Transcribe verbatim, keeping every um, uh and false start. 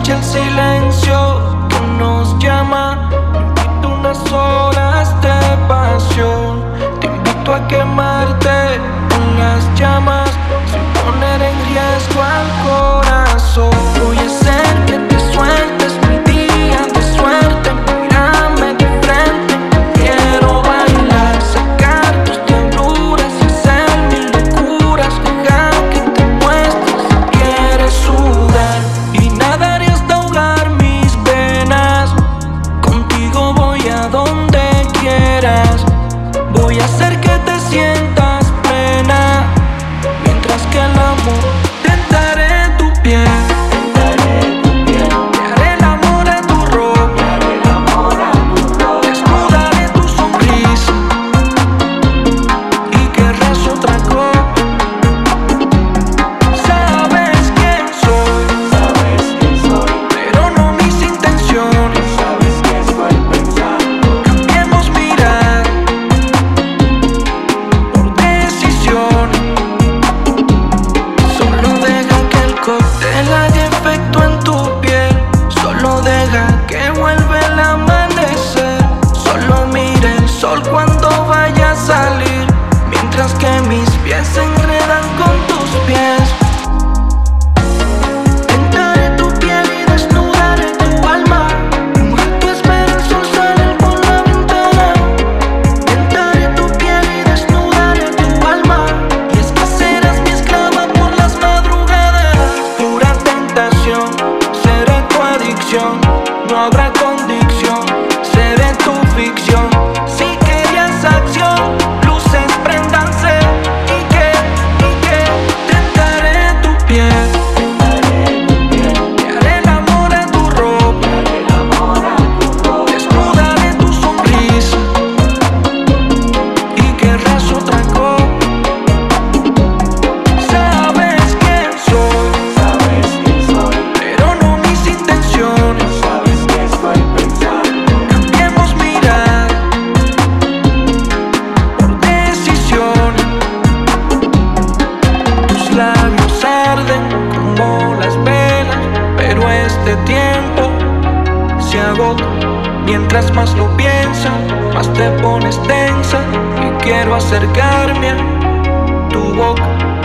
noche el silencio que nos llama. Te invito a unas horas de pasión. Te invito a quemarte en las llamas sin poner en riesgo al corazón. Voy a hacer que te sueltes mi día de suerte. Mírame de frente, quiero bailar, sacar tus diabluras y hacer mil locuras. Deja que te muestres si quieres sudar y nadar hasta ahogar mis venas. Contigo voy a donde quieras. Voy a hacer que te sientas plena, mientras que el amor tentaré tu piel. Que vuelve el amanecer. Solo mira el sol cuando vaya a salir, mientras que mis pies se enredan con tus pies. Tentaré tu piel y desnudaré tu alma. Un rato espera el sol salir por la ventana. Tentaré tu piel y desnudaré tu alma. Y es que serás mi esclava por las madrugadas. Pura tentación, seré tu adicción. No habrá condición, seré tu ficción. Si querías acción, luces préndanse. Y que, y que tentaré tu piel. Te haré el amor a tu ropa. Desnudaré tu sonrisa y querrás otra copa. Sabes quién soy, pero no mis intenciones. Labios arden como las velas, pero este tiempo se agota. Mientras más lo piensas, más te pones tensa y quiero acercarme a tu boca.